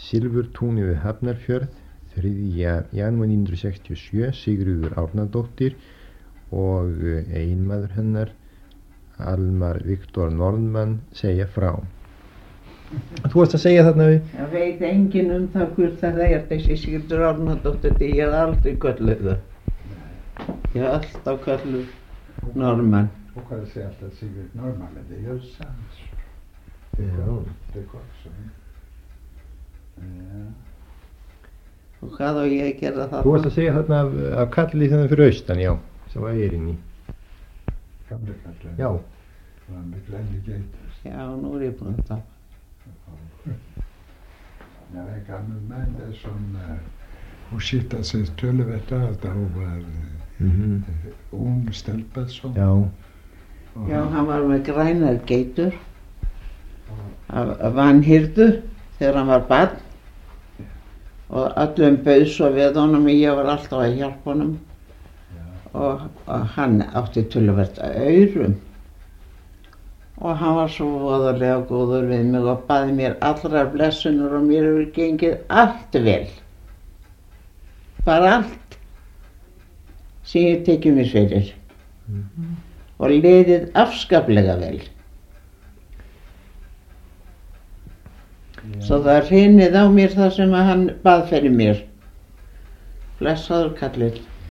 Silfurtúni við Hafnarfjörð 3. janúar 1967, Sigríður Árnadóttir og eiginmaður hennar Almar Viktor Norðmann segja frá. Þú varst að segja þarna við? Það veit enginn það hvort það þessi Sigríður Árnadóttir, ég hef aldrei kölluð það. Ég hef alltaf kölluð Norðmann. Och vad säger att Sigrid Norrman, men det gör sant. Det går också. Og hvað á ég að gera það? Þú varst að segja þarna af kalli þannig fyrir austan, já, sem var Eirin í. Gamle kallen. Já. Han med Glenny Gators. Já, nú ég búin að tapa. Ja, en gammel man där som hon skittade sig tölvet av där hon var ung stelpa. Já. Já, hann var með grænar geitur af vanhyrðu þegar hann var barn og öllum bauð svo við honum, ég var alltaf að hjálpa honum og hann átti töluvert aurum og hann var svo voðalega góður við mig og baði mér allrar blessunar og mér hefur gengið allt vel, bara allt sem ég tekið mér fyrir. Og liðið afskaplega vel. Svo það hrynið á mér það sem hann bað fyrir mér. Blessaður kallinn.